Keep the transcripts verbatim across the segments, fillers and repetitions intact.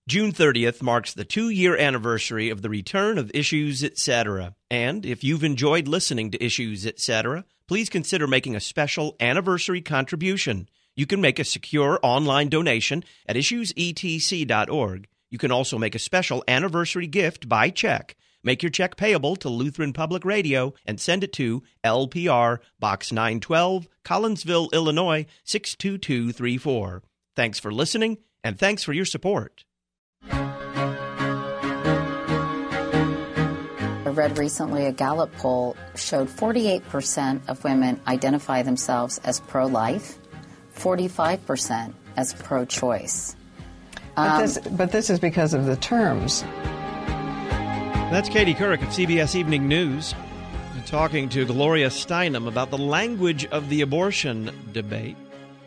June thirtieth marks the two-year anniversary of the return of Issues Etc. And if you've enjoyed listening to Issues Etc., please consider making a special anniversary contribution. You can make a secure online donation at issues e t c dot org. You can also make a special anniversary gift by check. Make your check payable to Lutheran Public Radio and send it to L P R, Box nine twelve, Collinsville, Illinois, six two two three four. Thanks for listening, and thanks for your support. I read recently a Gallup poll showed forty-eight percent of women identify themselves as pro-life, forty-five percent as pro-choice. But, Um, this, but this is because of the terms. That's Katie Couric of C B S Evening News talking to Gloria Steinem about the language of the abortion debate.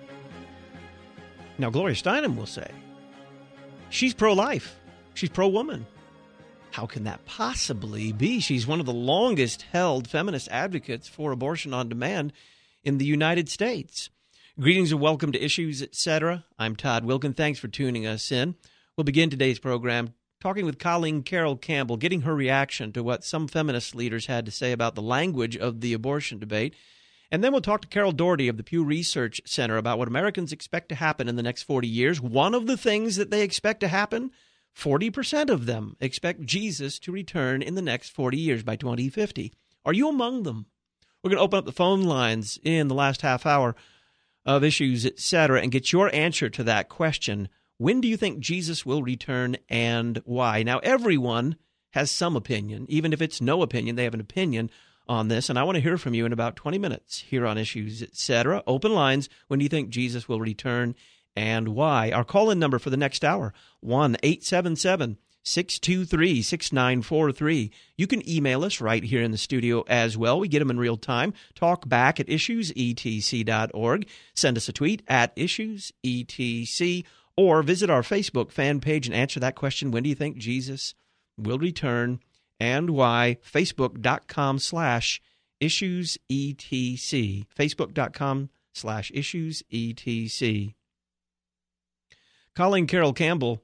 Now, Gloria Steinem will say she's pro-life. She's pro-woman. How can that possibly be? She's one of the longest-held feminist advocates for abortion on demand in the United States. Greetings and welcome to Issues Etc. I'm Todd Wilkin. Thanks for tuning us in. We'll begin today's program talking with Colleen Carroll Campbell, getting her reaction to what some feminist leaders had to say about the language of the abortion debate. And then we'll talk to Carol Doherty of the Pew Research Center about what Americans expect to happen in the next forty years. One of the things that they expect to happen, forty percent of them expect Jesus to return in the next forty years by twenty fifty. Are you among them? We're going to open up the phone lines in the last half hour of Issues Etc. and get your answer to that question. When do you think Jesus will return and why? Now, everyone has some opinion. Even if it's no opinion, they have an opinion on this, and I want to hear from you in about twenty minutes here on Issues Etc. Open lines. When do you think Jesus will return and why? Our call-in number for the next hour, one eight seven seven, six two three, six nine four three. You can email us right here in the studio as well. We get them in real time. Talk back at issues e t c dot org. Send us a tweet at issues e t c, or visit our Facebook fan page and answer that question. When do you think Jesus will return and why? Facebook.com slash issues etc. Facebook.com slash issues etc. Colleen Carroll Campbell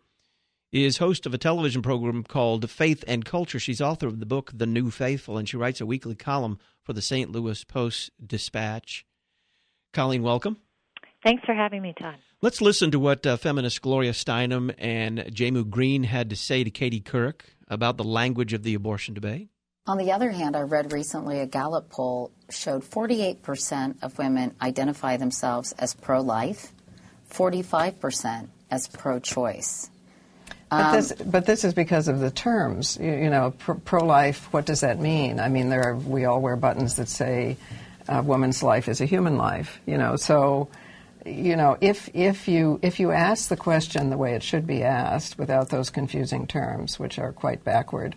is host of a television program called Faith and Culture. She's author of the book The New Faithful, and she writes a weekly column for the Saint Louis Post-Dispatch. Colleen, welcome. Thanks for having me, Todd. Let's listen to what uh, feminist Gloria Steinem and Jamu Green had to say to Katie Couric about the language of the abortion debate. On the other hand, I read recently a Gallup poll showed forty-eight percent of women identify themselves as pro-life, forty-five percent as pro-choice. But this, but this is because of the terms. You, you know, pro- pro-life, what does that mean? I mean, there are, we all wear buttons that say a woman's life is a human life, you know, so... You know, if if you if you ask the question the way it should be asked, without those confusing terms, which are quite backward,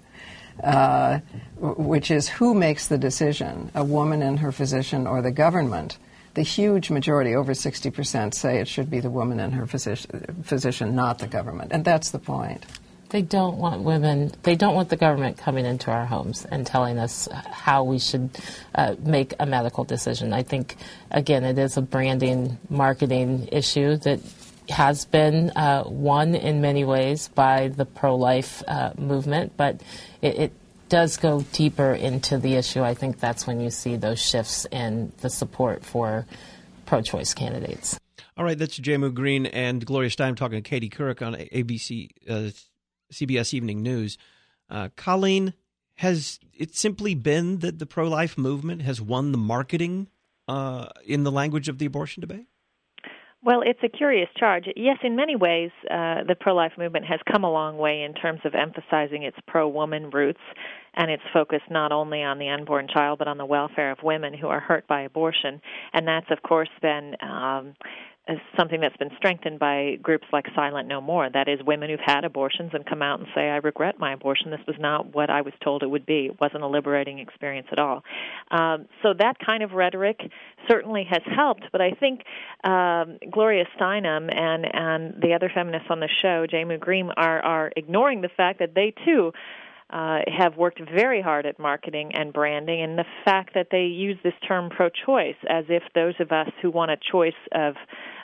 uh, which is who makes the decision, a woman and her physician or the government? The huge majority, over sixty percent, say it should be the woman and her physician, physician, not the government, and that's the point. They don't want women, they don't want the government coming into our homes and telling us how we should uh, make a medical decision. I think, again, it is a branding, marketing issue that has been uh, won in many ways by the pro-life uh, movement, but it, it does go deeper into the issue. I think that's when you see those shifts in the support for pro-choice candidates. All right, that's Jamu Green and Gloria Steinem talking to Katie Couric on A B C uh, C B S Evening News. Uh, Colleen, has it simply been that the pro-life movement has won the marketing uh, in the language of the abortion debate? Well, it's a curious charge. Yes, in many ways, uh, the pro-life movement has come a long way in terms of emphasizing its pro-woman roots and its focus not only on the unborn child but on the welfare of women who are hurt by abortion. And that's, of course, been um, is something that's been strengthened by groups like Silent No More. That is, women who've had abortions and come out and say, I regret my abortion. This was not what I was told it would be. It wasn't a liberating experience at all. Um, so that kind of rhetoric certainly has helped, but I think um, Gloria Steinem and, and the other feminists on the show, Jamu Green, are, are ignoring the fact that they, too, Uh, have worked very hard at marketing and branding, and the fact that they use this term pro-choice as if those of us who want a choice of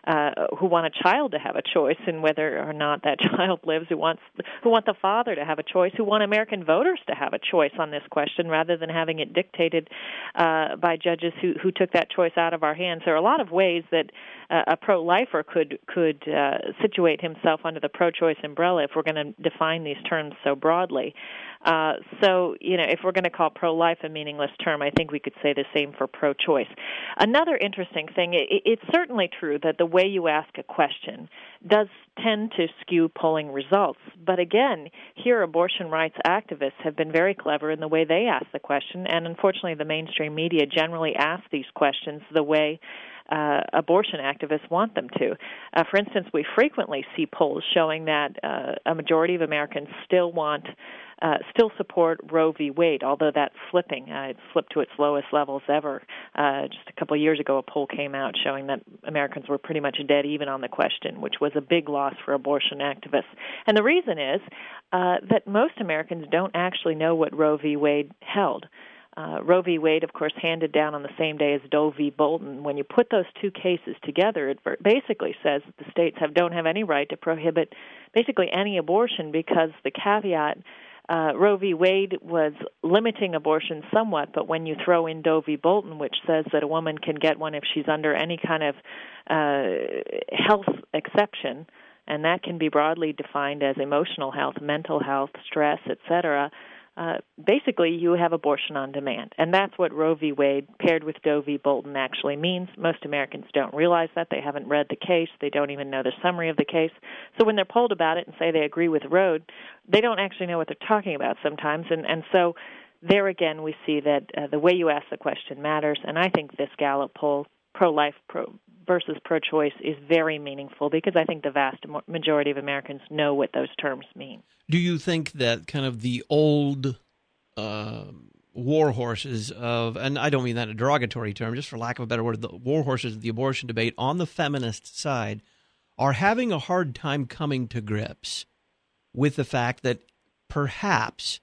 uh, who want a child to have a choice in whether or not that child lives, who wants who want the father to have a choice, who want American voters to have a choice on this question rather than having it dictated uh, by judges who, who took that choice out of our hands. There are a lot of ways that uh, a pro-lifer could could uh, situate himself under the pro-choice umbrella if we're going to define these terms so broadly. Uh, so, you know, if we're going to call pro-life a meaningless term, I think we could say the same for pro-choice. Another interesting thing, it, it's certainly true that the way you ask a question does tend to skew polling results. But again, here abortion rights activists have been very clever in the way they ask the question, and unfortunately the mainstream media generally ask these questions the way Uh, abortion activists want them to. Uh, for instance, we frequently see polls showing that uh, a majority of Americans still want, uh, still support Roe v. Wade, although that's slipping. Uh, it's slipped to its lowest levels ever. Uh, just a couple of years ago, a poll came out showing that Americans were pretty much dead even on the question, which was a big loss for abortion activists. And the reason is uh, that most Americans don't actually know what Roe v. Wade held. Uh, Roe v. Wade, of course, handed down on the same day as Doe v. Bolton. When you put those two cases together, it basically says that the states have don't have any right to prohibit basically any abortion because the caveat, uh, Roe v. Wade was limiting abortion somewhat, but when you throw in Doe v. Bolton, which says that a woman can get one if she's under any kind of uh, health exception, and that can be broadly defined as emotional health, mental health, stress, et cetera, Uh, basically, you have abortion on demand. And that's what Roe v. Wade paired with Doe v. Bolton actually means. Most Americans don't realize that. They haven't read the case. They don't even know the summary of the case. So when they're polled about it and say they agree with Roe, they don't actually know what they're talking about sometimes. And, and so there again, we see that uh, the way you ask the question matters. And I think this Gallup poll, pro-life pro versus pro-choice, is very meaningful because I think the vast majority of Americans know what those terms mean. Do you think that kind of the old uh, war horses of, and I don't mean that in a derogatory term, just for lack of a better word, the war horses of the abortion debate on the feminist side are having a hard time coming to grips with the fact that perhaps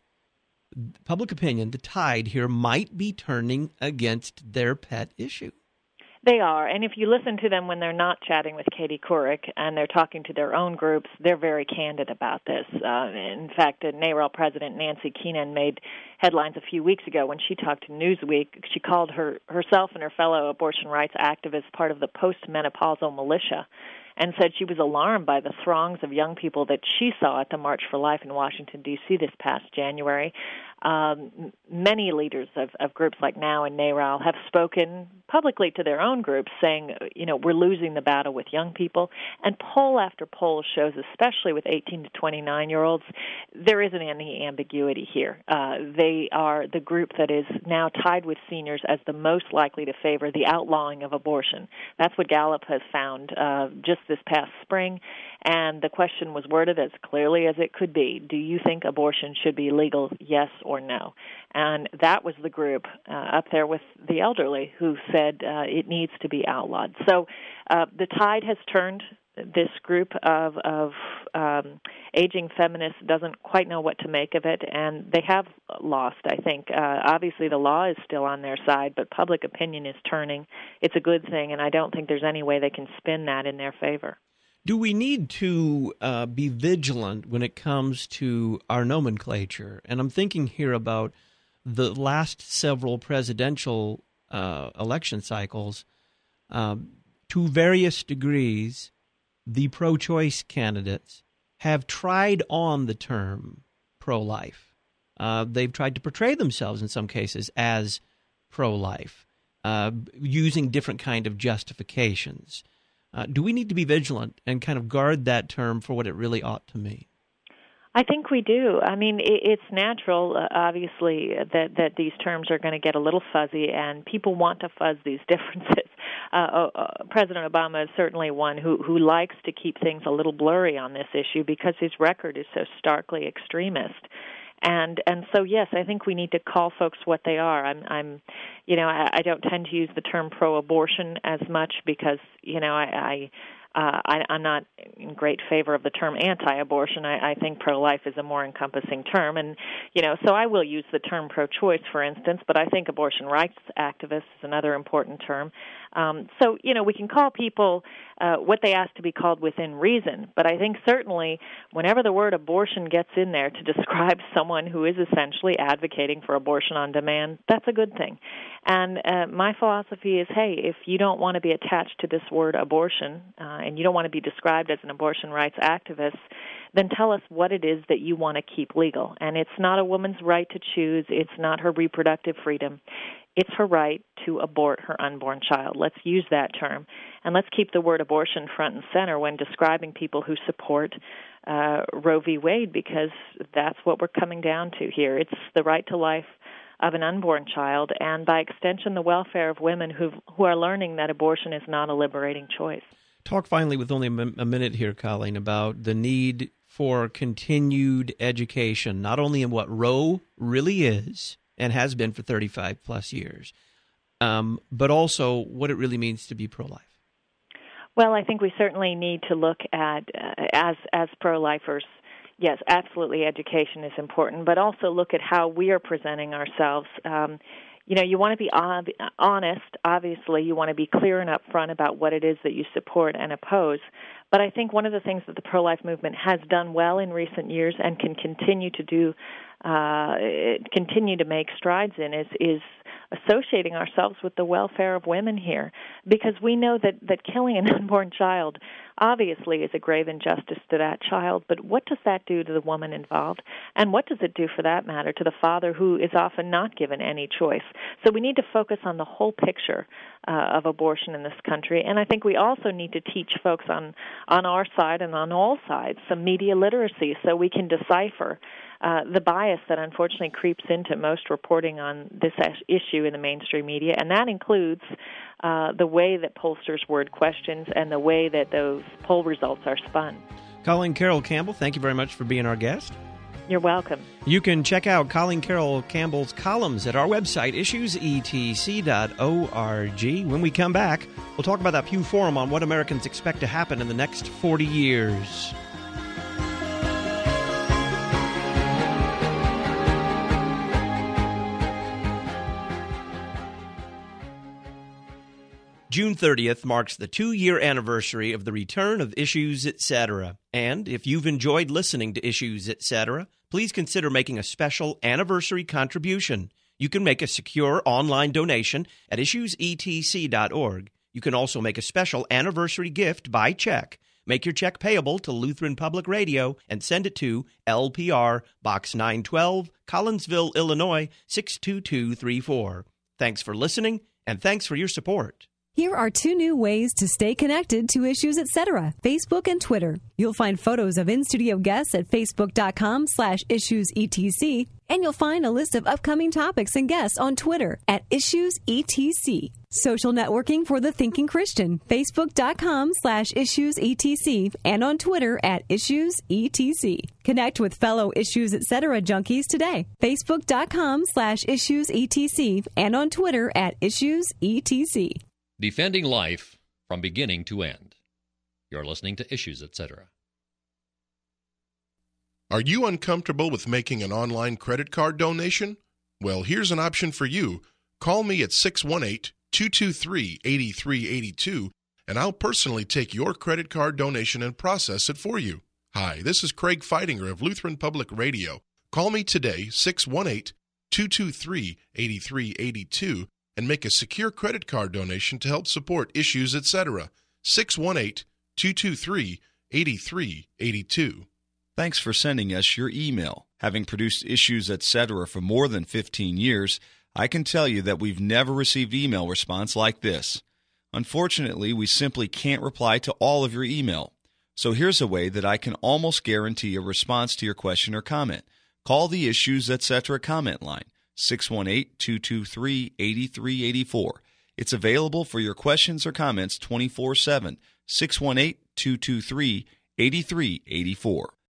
public opinion, the tide here, might be turning against their pet issue? They are, and if you listen to them when they're not chatting with Katie Couric and they're talking to their own groups, they're very candid about this. Uh, in fact, uh, NARAL President Nancy Keenan made headlines a few weeks ago when she talked to Newsweek. She called her herself and her fellow abortion rights activists part of the postmenopausal militia, and said she was alarmed by the throngs of young people that she saw at the March for Life in Washington, D C this past January. Um, many leaders of, of groups like NOW and NARAL have spoken publicly to their own groups saying, you know, we're losing the battle with young people. And poll after poll shows, especially with eighteen to twenty-nine-year-olds, there isn't any ambiguity here. Uh, they are the group that is now tied with seniors as the most likely to favor the outlawing of abortion. That's what Gallup has found uh, just this past spring. And the question was worded as clearly as it could be. Do you think abortion should be legal, yes or no? And that was the group uh, up there with the elderly who said uh, it needs to be outlawed. So uh, the tide has turned. This group of, of um, aging feminists doesn't quite know what to make of it, and they have lost, I think. Uh, obviously, the law is still on their side, but public opinion is turning. It's a good thing, and I don't think there's any way they can spin that in their favor. Do we need to uh, be vigilant when it comes to our nomenclature? And I'm thinking here about the last several presidential uh, election cycles. Um, to various degrees, the pro-choice candidates have tried on the term pro-life. Uh, they've tried to portray themselves in some cases as pro-life, uh, using different kind of justifications. Uh, do we need to be vigilant and kind of guard that term for what it really ought to mean? I think we do. I mean, it, it's natural, uh, obviously, that, that these terms are going to get a little fuzzy, and people want to fuzz these differences. Uh, uh, President Obama is certainly one who, who likes to keep things a little blurry on this issue because his record is so starkly extremist. And and so yes, I think we need to call folks what they are. I'm I'm, you know, I, I don't tend to use the term pro-abortion as much because you know I. I Uh, I, I'm not in great favor of the term anti-abortion. I, I think pro-life is a more encompassing term, and you know, so I will use the term pro-choice, for instance. But I think abortion rights activist is another important term. Um, so you know, we can call people uh, what they ask to be called within reason. But I think certainly whenever the word abortion gets in there to describe someone who is essentially advocating for abortion on demand, that's a good thing. And uh, my philosophy is, hey, if you don't want to be attached to this word abortion uh, and you don't want to be described as an abortion rights activist, then tell us what it is that you want to keep legal. And it's not a woman's right to choose. It's not her reproductive freedom. It's her right to abort her unborn child. Let's use that term. And let's keep the word abortion front and center when describing people who support uh, Roe v. Wade, because that's what we're coming down to here. It's the right to life of an unborn child, and by extension, the welfare of women who who are learning that abortion is not a liberating choice. Talk finally, with only a minute here, Colleen, about the need for continued education, not only in what Roe really is and has been for thirty-five plus years, um, but also what it really means to be pro-life. Well, I think we certainly need to look at, uh, as as pro-lifers, yes, absolutely education is important, but also look at how we are presenting ourselves. Um, you know, you want to be ob- honest, obviously. You want to be clear and upfront about what it is that you support and oppose. But I think one of the things that the pro-life movement has done well in recent years and can continue to do, uh, continue to make strides in is, is associating ourselves with the welfare of women here, because we know that, that killing an unborn child obviously is a grave injustice to that child, but what does that do to the woman involved? And what does it do, for that matter, to the father who is often not given any choice? So we need to focus on the whole picture uh, of abortion in this country, and I think we also need to teach folks on, on our side and on all sides some media literacy so we can decipher Uh, the bias that unfortunately creeps into most reporting on this issue in the mainstream media, and that includes uh, the way that pollsters word questions and the way that those poll results are spun. Colleen Carroll Campbell, thank you very much for being our guest. You're welcome. You can check out Colleen Carroll Campbell's columns at our website, issues e t c dot org. When we come back, we'll talk about that Pew Forum on what Americans expect to happen in the next forty years. June thirtieth marks the two-year anniversary of the return of Issues, et cetera. And if you've enjoyed listening to Issues, et cetera, please consider making a special anniversary contribution. You can make a secure online donation at issues e t c dot org. You can also make a special anniversary gift by check. Make your check payable to Lutheran Public Radio and send it to L P R, Box nine twelve, Collinsville, Illinois, six two two three four. Thanks for listening, and thanks for your support. Here are two new ways to stay connected to Issues, et cetera, Facebook and Twitter. You'll find photos of in-studio guests at facebook.com slash issuesetc, and you'll find a list of upcoming topics and guests on Twitter at issuesetc. Social networking for the thinking Christian, facebook.com slash issuesetc, and on Twitter at issuesetc. Connect with fellow Issues, et cetera junkies today. Facebook.com slash issuesetc, and on Twitter at issuesetc. Defending life from beginning to end. You're listening to Issues, et cetera. Are you uncomfortable with making an online credit card donation? Well, here's an option for you. Call me at six one eight, two two three, eight three eight two, and I'll personally take your credit card donation and process it for you. Hi, this is Craig Feidinger of Lutheran Public Radio. Call me today, six one eight, two two three, eight three eight two, and make a secure credit card donation to help support Issues, et cetera. six one eight, two two three, eight three eight two. Thanks for sending us your email. Having produced Issues, et cetera for more than fifteen years, I can tell you that we've never received email response like this. Unfortunately, we simply can't reply to all of your email. So here's a way that I can almost guarantee a response to your question or comment. Call the Issues, et cetera comment line, six one eight, two two three, eight three eight four. It's available for your questions or comments twenty-four seven, six one eight, two two three, eight three eight four.